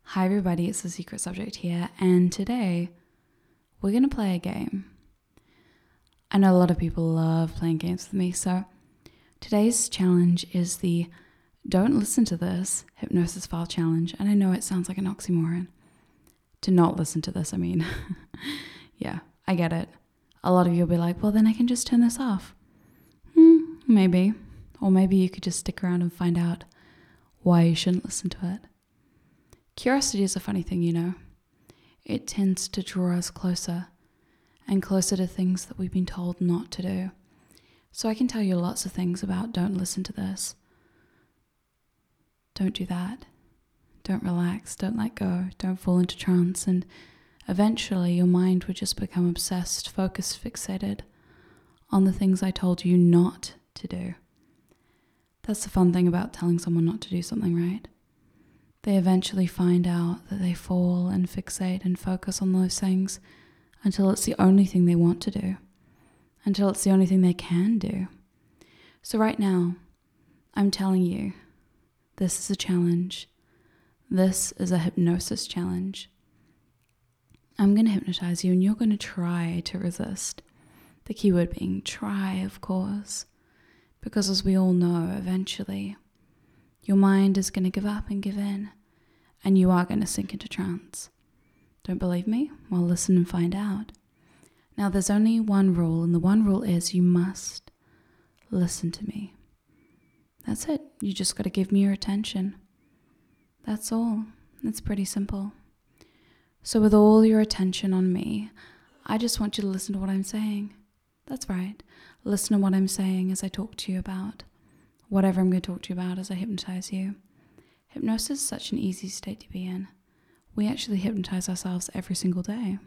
Hi everybody, it's The Secret Subject here, and today we're going to play a game. I know a lot of people love playing games with me, so today's challenge is the Don't Listen to This Hypnosis File Challenge, and I know it sounds like an oxymoron. To not listen to this, I mean. Yeah, I get it. A lot of you will be like, well then I can just turn this off. Maybe. Or maybe you could just stick around and find out why you shouldn't listen to it. Curiosity is a funny thing, you know. It tends to draw us closer and closer to things that we've been told not to do. So I can tell you lots of things about don't listen to this. Don't do that. Don't relax. Don't let go. Don't fall into trance. And eventually your mind would just become obsessed, focused, fixated on the things I told you not to do. That's the fun thing about telling someone not to do something, right? They eventually find out that they fall and fixate and focus on those things until it's the only thing they want to do, until it's the only thing they can do. So right now, I'm telling you, this is a challenge. This is a hypnosis challenge. I'm going to hypnotize you and you're going to try to resist. The key word being try, of course, because as we all know, eventually, your mind is going to give up and give in, and you are going to sink into trance. Don't believe me? Well, listen and find out. Now, there's only one rule, and the one rule is you must listen to me. That's it. You just got to give me your attention. That's all. It's pretty simple. So with all your attention on me, I just want you to listen to what I'm saying. That's right. Listen to what I'm saying as I talk to you about whatever I'm going to talk to you about as I hypnotize you. Hypnosis is such an easy state to be in. We actually hypnotize ourselves every single day.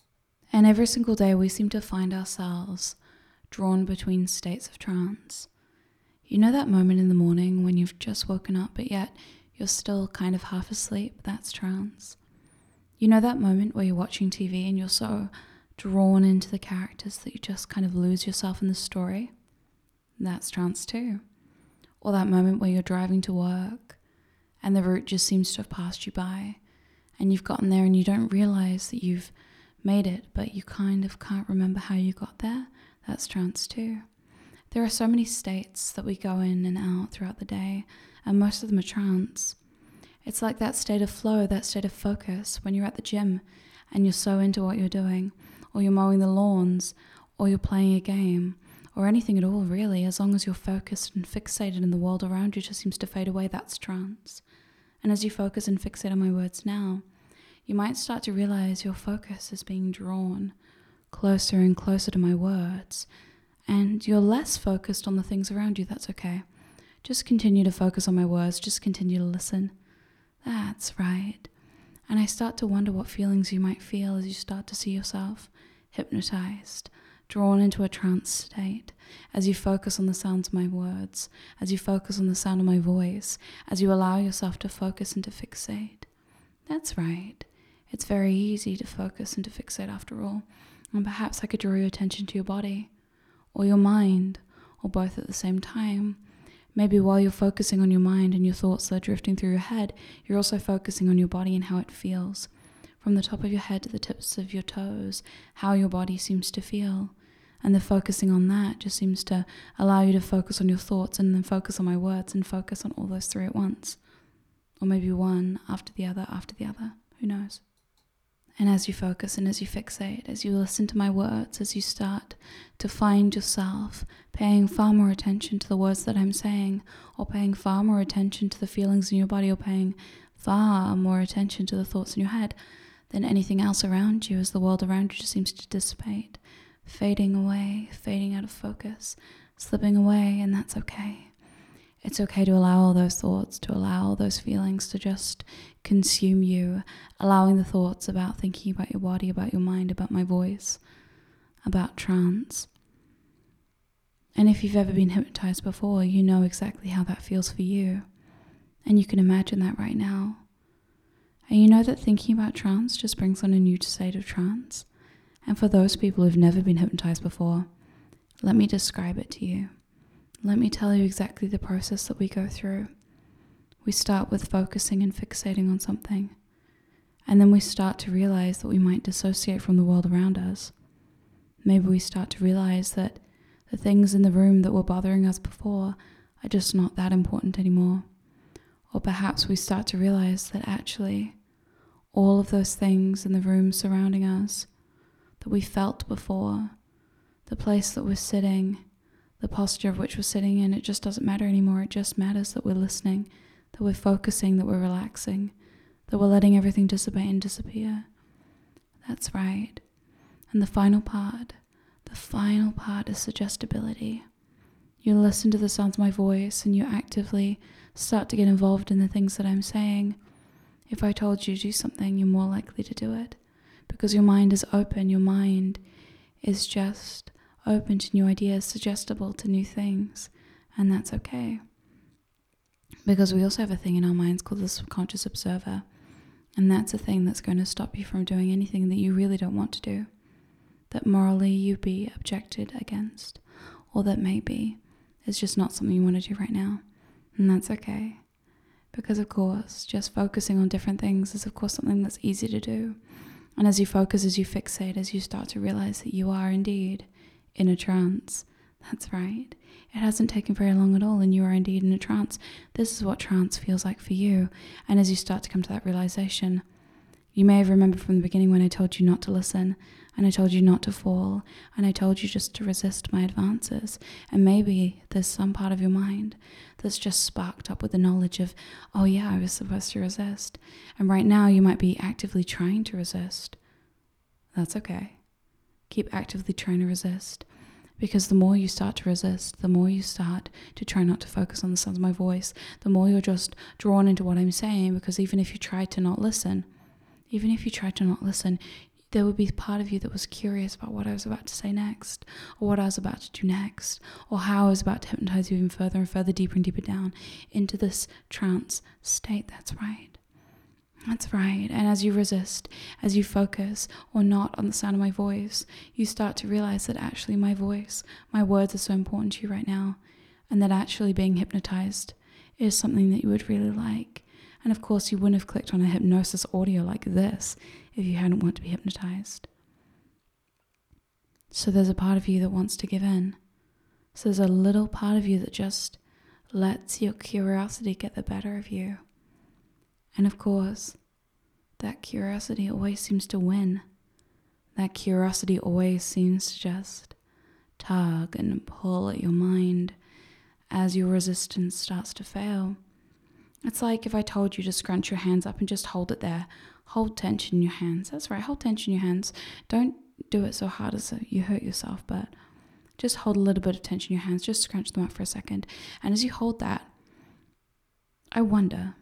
And every single day we seem to find ourselves drawn between states of trance. You know that moment in the morning when you've just woken up but yet you're still kind of half asleep? That's trance. You know that moment where you're watching TV and you're so drawn into the characters that you just kind of lose yourself in the story? That's trance too. Or that moment where you're driving to work and the route just seems to have passed you by and you've gotten there and you don't realize that you've made it, but you kind of can't remember how you got there. That's trance too. There are so many states that we go in and out throughout the day, and most of them are trance. It's like that state of flow, that state of focus when you're at the gym and you're so into what you're doing, or you're mowing the lawns, or you're playing a game, or anything at all really. As long as you're focused and fixated and the world around you just seems to fade away, that's trance. And as you focus and fixate on my words now, you might start to realize your focus is being drawn closer and closer to my words, and you're less focused on the things around you. That's okay. Just continue to focus on my words. Just continue to listen. That's right. And I start to wonder what feelings you might feel as you start to see yourself hypnotized, drawn into a trance state, as you focus on the sounds of my words, as you focus on the sound of my voice, as you allow yourself to focus and to fixate. That's right. It's very easy to focus and to fixate after all. And perhaps I could draw your attention to your body, or your mind, or both at the same time. Maybe while you're focusing on your mind and your thoughts that are drifting through your head, you're also focusing on your body and how it feels. From the top of your head to the tips of your toes, how your body seems to feel. And the focusing on that just seems to allow you to focus on your thoughts and then focus on my words and focus on all those three at once. Or maybe one after the other, who knows? And as you focus and as you fixate, as you listen to my words, as you start to find yourself paying far more attention to the words that I'm saying, or paying far more attention to the feelings in your body, or paying far more attention to the thoughts in your head than anything else around you, as the world around you just seems to dissipate, fading away, fading out of focus, slipping away, and that's okay. It's okay to allow all those thoughts, to allow all those feelings to just consume you, allowing the thoughts about thinking about your body, about your mind, about my voice, about trance. And if you've ever been hypnotized before, you know exactly how that feels for you. And you can imagine that right now. And you know that thinking about trance just brings on a new state of trance. And for those people who've never been hypnotized before, let me describe it to you. Let me tell you exactly the process that we go through. We start with focusing and fixating on something. And then we start to realize that we might dissociate from the world around us. Maybe we start to realize that the things in the room that were bothering us before are just not that important anymore. Or perhaps we start to realize that actually all of those things in the room surrounding us that we felt before, the place that we're sitting, the posture of which we're sitting in, it just doesn't matter anymore. It just matters that we're listening, that we're focusing, that we're relaxing, that we're letting everything dissipate and disappear. That's right. And the final part is suggestibility. You listen to the sounds of my voice and you actively start to get involved in the things that I'm saying. If I told you to do something, you're more likely to do it because your mind is open. Your mind is just open to new ideas, suggestible to new things, and that's okay. Because we also have a thing in our minds called the subconscious observer, and that's a thing that's going to stop you from doing anything that you really don't want to do, that morally you'd be objected against, or that maybe it's just not something you want to do right now, and that's okay. Because of course, just focusing on different things is of course something that's easy to do. And as you focus, as you fixate, as you start to realize that you are indeed in a trance, that's right. It hasn't taken very long at all and you are indeed in a trance. This is what trance feels like for you. And as you start to come to that realization, you may have remembered from the beginning when I told you not to listen, and I told you not to fall, and I told you just to resist my advances. And maybe there's some part of your mind that's just sparked up with the knowledge of, oh yeah, I was supposed to resist. And right now you might be actively trying to resist. That's okay. Keep actively trying to resist. Because the more you start to resist, the more you start to try not to focus on the sound of my voice, the more you're just drawn into what I'm saying. Because even if you try to not listen, there would be part of you that was curious about what I was about to say next, or what I was about to do next, or how I was about to hypnotize you even further and further, deeper and deeper down into this trance state. That's right. That's right. And as you resist, as you focus or not on the sound of my voice, you start to realize that actually my voice, my words are so important to you right now, and that actually being hypnotized is something that you would really like. And of course, you wouldn't have clicked on a hypnosis audio like this if you hadn't wanted to be hypnotized. So there's a part of you that wants to give in. So there's a little part of you that just lets your curiosity get the better of you. And of course, that curiosity always seems to win. That curiosity always seems to just tug and pull at your mind as your resistance starts to fail. It's like if I told you to scrunch your hands up and just hold it there. Hold tension in your hands. That's right, hold tension in your hands. Don't do it so hard as you hurt yourself, but just hold a little bit of tension in your hands. Just scrunch them up for a second. And as you hold that, I wonder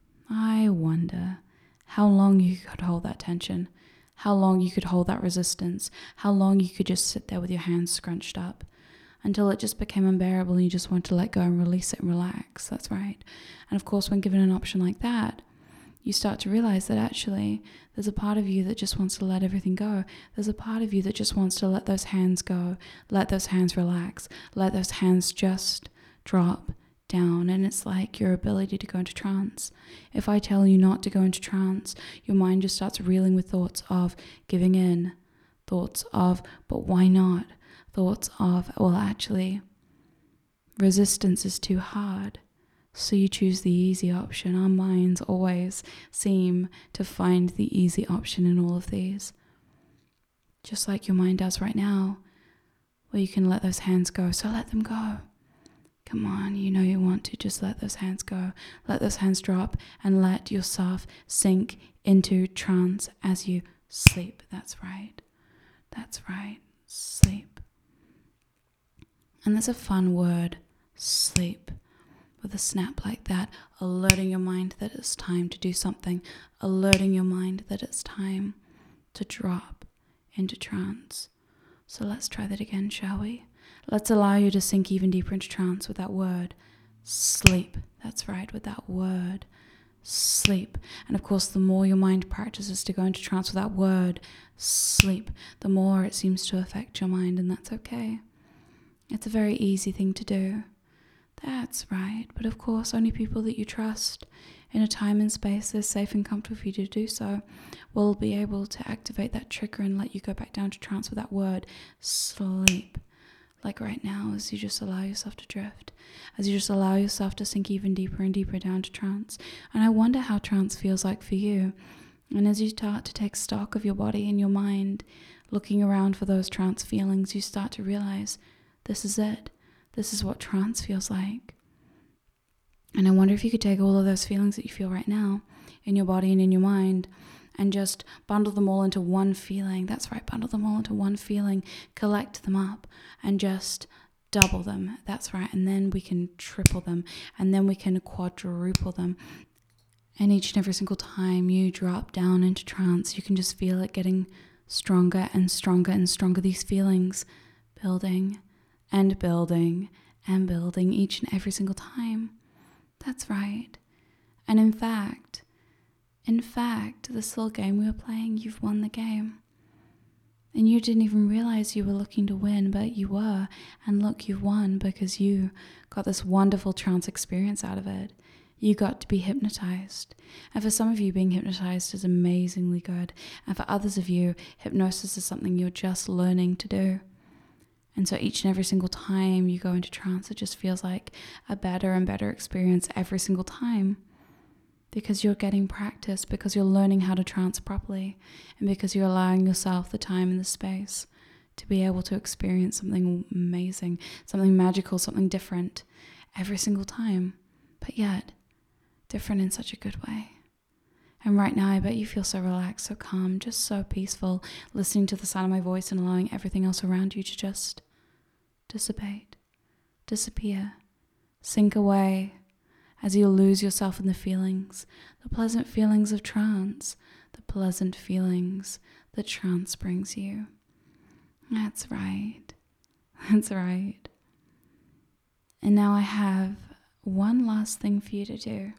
how long you could hold that tension, how long you could hold that resistance, how long you could just sit there with your hands scrunched up until it just became unbearable and you just want to let go and release it and relax. That's right. And of course, when given an option like that, you start to realize that actually there's a part of you that just wants to let everything go. There's a part of you that just wants to let those hands go, let those hands relax, let those hands just drop down. And it's like your ability to go into trance. If I tell you not to go into trance, your mind just starts reeling with thoughts of giving in, thoughts of, but why not? Thoughts of, well, actually, resistance is too hard. So you choose the easy option. Our minds always seem to find the easy option in all of these. Just like your mind does right now, where you can let those hands go. So let them go. Come on, you know you want to. Just let those hands go. Let those hands drop and let yourself sink into trance as you sleep. That's right. That's right. Sleep. And there's a fun word, sleep. With a snap like that, alerting your mind that it's time to do something, alerting your mind that it's time to drop into trance. So let's try that again, shall we? Let's allow you to sink even deeper into trance with that word, sleep. That's right, with that word, sleep. And of course, the more your mind practices to go into trance with that word, sleep, the more it seems to affect your mind, and that's okay. It's a very easy thing to do. That's right, but of course only people that you trust in a time and space that's safe and comfortable for you to do so, we'll be able to activate that trigger and let you go back down to trance with that word, sleep. Like right now, as you just allow yourself to drift, as you just allow yourself to sink even deeper and deeper down to trance. And I wonder how trance feels like for you. And as you start to take stock of your body and your mind, looking around for those trance feelings, you start to realize this is it. This is what trance feels like. And I wonder if you could take all of those feelings that you feel right now in your body and in your mind and just bundle them all into one feeling. That's right, bundle them all into one feeling, collect them up and just double them. That's right, and then we can triple them and then we can quadruple them. And each and every single time you drop down into trance, you can just feel it getting stronger and stronger and stronger. These feelings building and building and building each and every single time. That's right. And in fact, this little game we were playing, you've won the game. And you didn't even realize you were looking to win, but you were. And look, you've won because you got this wonderful trance experience out of it. You got to be hypnotized. And for some of you, being hypnotized is amazingly good. And for others of you, hypnosis is something you're just learning to do. And so each and every single time you go into trance, it just feels like a better and better experience every single time. Because you're getting practice, because you're learning how to trance properly, and because you're allowing yourself the time and the space to be able to experience something amazing, something magical, something different every single time. But yet, different in such a good way. And right now, I bet you feel so relaxed, so calm, just so peaceful, listening to the sound of my voice and allowing everything else around you to just dissipate, disappear, sink away as you lose yourself in the feelings, the pleasant feelings of trance, the pleasant feelings that trance brings you. That's right. That's right. And now I have one last thing for you to do.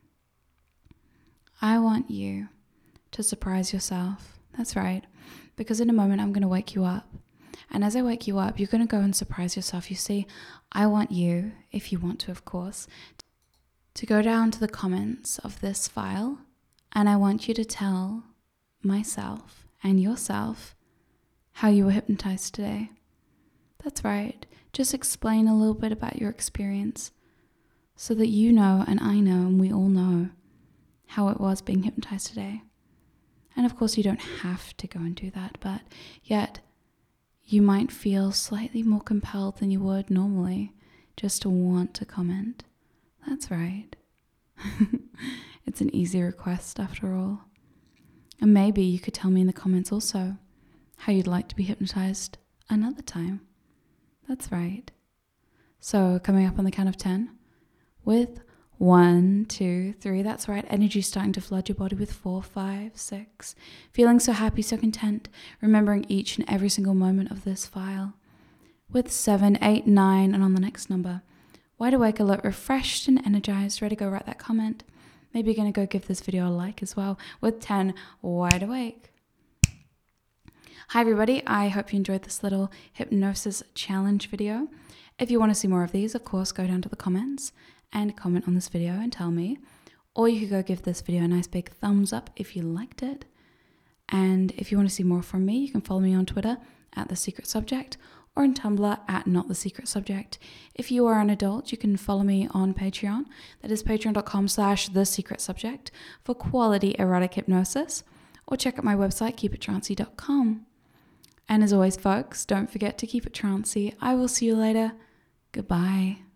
I want you to surprise yourself. That's right. Because in a moment, I'm going to wake you up. And as I wake you up, you're going to go and surprise yourself. You see, I want you, if you want to, of course, to go down to the comments of this file. And I want you to tell myself and yourself how you were hypnotized today. That's right. Just explain a little bit about your experience so that you know and I know and we all know how it was being hypnotized today. And of course you don't have to go and do that, but yet you might feel slightly more compelled than you would normally just to want to comment. That's right. It's an easy request after all. And maybe you could tell me in the comments also how you'd like to be hypnotized another time. That's right. So coming up on the count of 10 with 1, 2, 3. That's right. Energy starting to flood your body with 4, 5, 6. Feeling so happy, so content. Remembering each and every single moment of this file. With 7, 8, 9. And on the next number. Wide awake, alert, refreshed and energized. Ready to go write that comment. Maybe you're going to go give this video a like as well. With 10, wide awake. Hi everybody. I hope you enjoyed this little hypnosis challenge video. If you want to see more of these, of course, go down to the comments and comment on this video and tell me. Or you could go give this video a nice big thumbs up if you liked it. And if you want to see more from me, you can follow me on Twitter at The Secret Subject or on Tumblr at Not The Secret Subject. If you are an adult, you can follow me on Patreon. That is patreon.com/The Secret Subject for quality erotic hypnosis. Or check out my website, keepittrancey.com. And as always, folks, don't forget to keep it trancey. I will see you later. Goodbye.